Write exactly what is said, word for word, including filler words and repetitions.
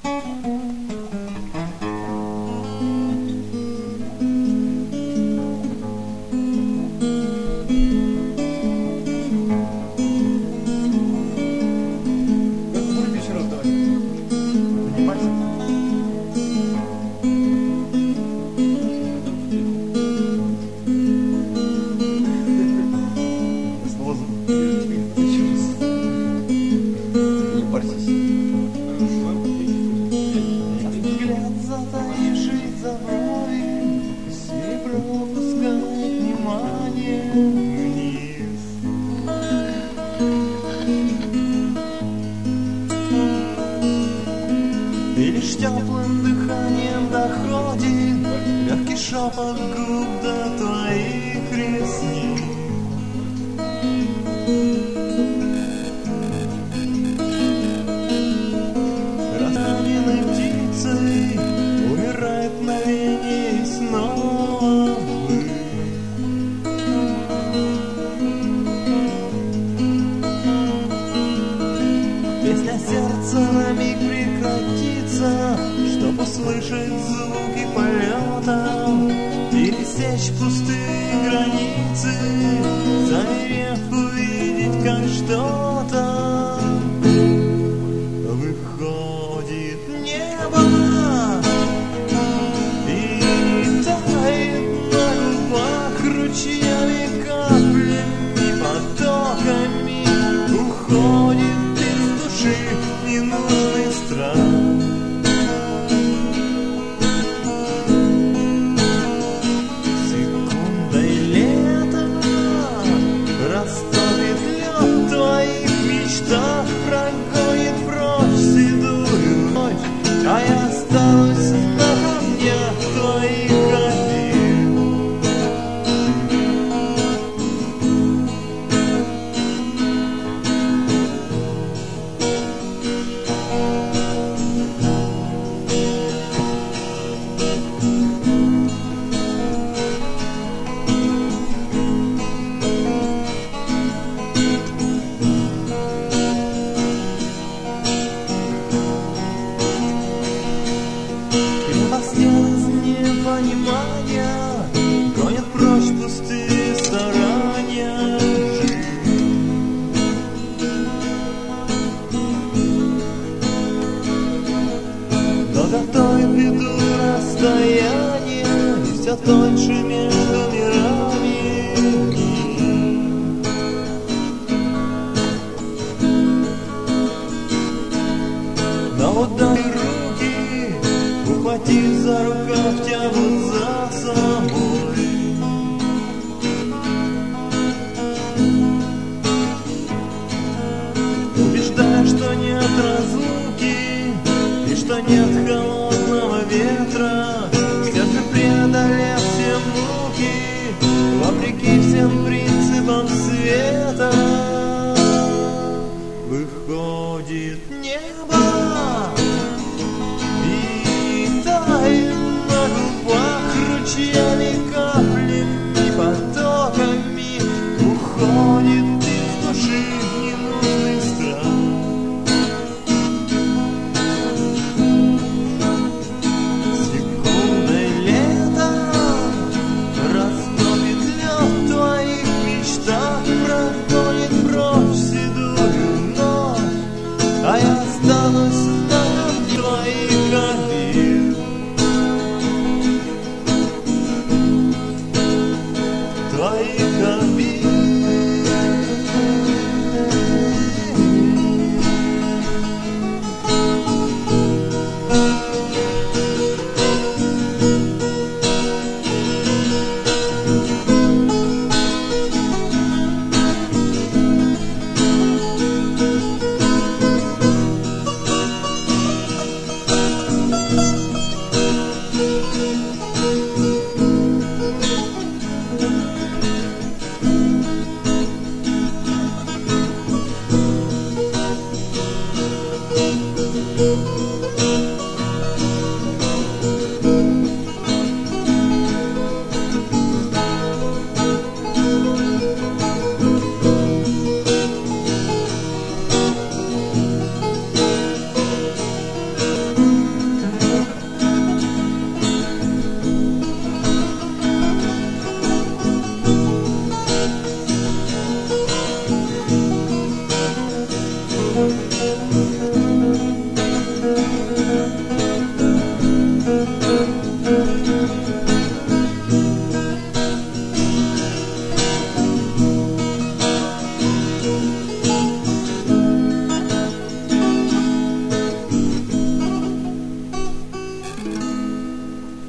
И лишь теплым дыханием доходит легкий шепот губ до твоих ресниц. Раненой птицей умирает мгновение и снова вы. Песня сердца на миг прекратится, чтоб услышать звуки полета пересечь пустые границы, замерев увидеть, как что-то выходит небо и тает на губах ручьями, каплями, потоками уходит из души ненужный страх. Прогонит прочь седую ночь, а я останусь на камнях твоих один. Из непонимания гонят прочь пустые старания. Но готовит беду расстояние, и все тоньше между мирами. Но вот дай руки, ухватив за рукав, тянут за собой. Убеждая, что нет разлуки и что нет